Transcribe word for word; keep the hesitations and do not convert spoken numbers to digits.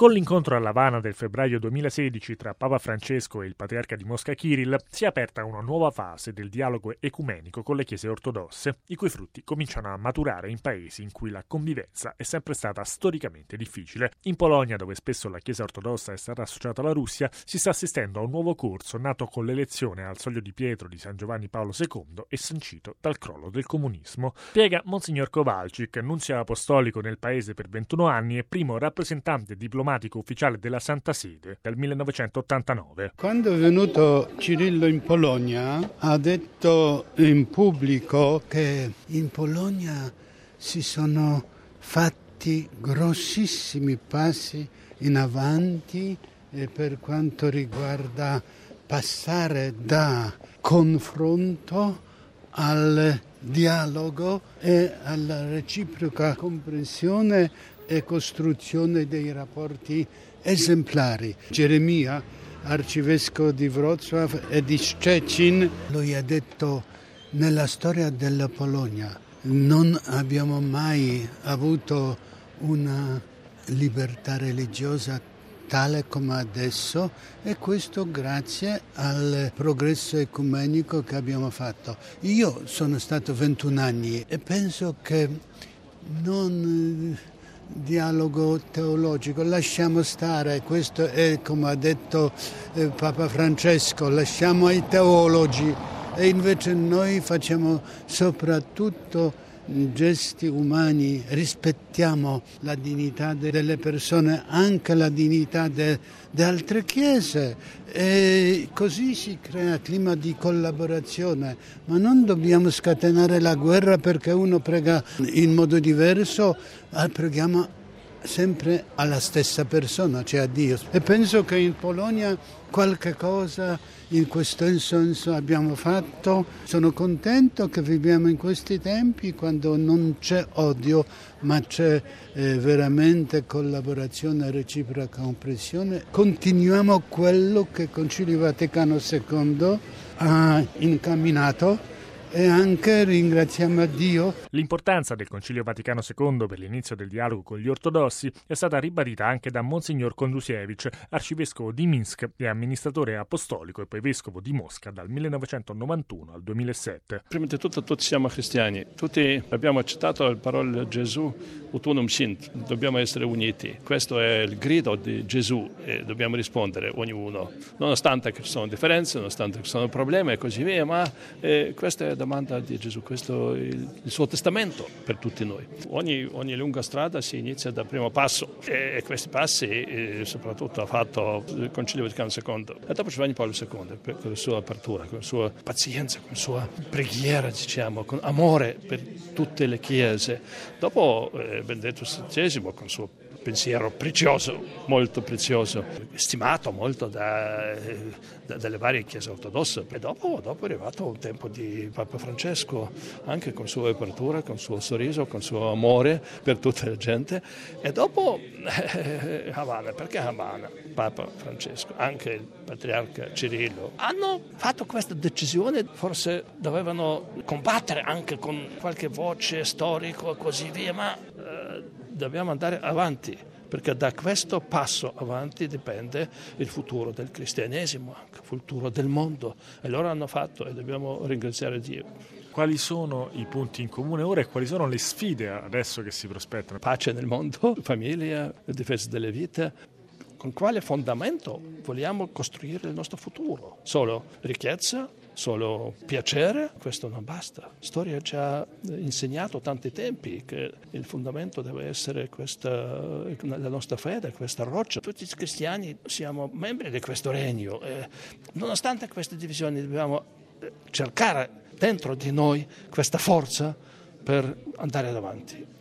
Con l'incontro a L'Avana del febbraio duemilasedici tra Papa Francesco e il patriarca di Mosca Kirill si è aperta una nuova fase del dialogo ecumenico con le chiese ortodosse, i cui frutti cominciano a maturare in paesi in cui la convivenza è sempre stata storicamente difficile. In Polonia, dove spesso la Chiesa ortodossa è stata associata alla Russia, si sta assistendo a un nuovo corso nato con l'elezione al Soglio di Pietro di San Giovanni Paolo secondo e sancito dal crollo del comunismo. Spiega Monsignor Kowalczyk, nunzio apostolico nel paese per ventuno anni e primo rappresentante diplomatico ufficiale della Santa Sede dal millenovecentottantanove. Quando è venuto Cirillo in Polonia ha detto in pubblico che in Polonia si sono fatti grossissimi passi in avanti per quanto riguarda passare da confronto al dialogo e alla reciproca comprensione e costruzione dei rapporti esemplari. Geremia, arcivescovo di Wrocław e di Szczecin, lui ha detto: nella storia della Polonia non abbiamo mai avuto una libertà religiosa tale come adesso, e questo grazie al progresso ecumenico che abbiamo fatto. Io sono stato ventuno anni e penso che non dialogo teologico, lasciamo stare, questo è come ha detto eh, Papa Francesco, lasciamo ai teologi, e invece noi facciamo soprattutto gesti umani, rispettiamo la dignità delle persone, anche la dignità di altre chiese, e così si crea clima di collaborazione. Ma non dobbiamo scatenare la guerra perché uno prega in modo diverso, preghiamo sempre alla stessa persona, cioè a Dio. E penso che in Polonia qualche cosa in questo senso abbiamo fatto. Sono contento che viviamo in questi tempi quando non c'è odio, ma c'è eh, veramente collaborazione e reciproca comprensione. Continuiamo quello che il Concilio Vaticano secondo ha incamminato, e anche ringraziamo a Dio. L'importanza del Concilio Vaticano secondo per l'inizio del dialogo con gli ortodossi è stata ribadita anche da Monsignor Kondusiewicz, arcivescovo di Minsk e amministratore apostolico e poi vescovo di Mosca dal millenovecentonovantuno al duemilasette. Prima di tutto tutti siamo cristiani, tutti abbiamo accettato la parola di Gesù, ut unum sint, dobbiamo essere uniti. Questo è il grido di Gesù e dobbiamo rispondere ognuno, nonostante che ci sono differenze, nonostante che ci sono problemi e così via, ma eh, questa è domanda di Gesù, questo è il, il suo testamento per tutti noi. Ogni, ogni lunga strada si inizia dal primo passo, e questi passi eh, soprattutto ha fatto il Concilio Vaticano secondo e dopo Giovanni Paolo secondo, per, con la sua apertura, con la sua pazienza, con la sua preghiera, diciamo, con amore per tutte le chiese. Dopo eh, Benedetto settesimo con il suo pensiero prezioso, molto prezioso, stimato molto da, da, dalle varie chiese ortodosse. E dopo, dopo è arrivato un tempo di Papa Francesco, anche con la sua apertura, con il suo sorriso, con il suo amore per tutta la gente. E dopo eh, Havana, perché Havana? Papa Francesco, anche il patriarca Cirillo, hanno fatto questa decisione, forse dovevano combattere anche con qualche voce storico e così via, ma eh, dobbiamo andare avanti, perché da questo passo avanti dipende il futuro del cristianesimo, anche il futuro del mondo. E loro hanno fatto, e dobbiamo ringraziare Dio. Quali sono i punti in comune ora e quali sono le sfide adesso che si prospettano? Pace nel mondo, famiglia, difesa delle vite. Con quale fondamento vogliamo costruire il nostro futuro? Solo ricchezza? Solo piacere? Questo non basta. La storia ci ha insegnato tanti tempi che il fondamento deve essere questa, la nostra fede, questa roccia. Tutti i cristiani siamo membri di questo regno e nonostante queste divisioni dobbiamo cercare dentro di noi questa forza per andare avanti.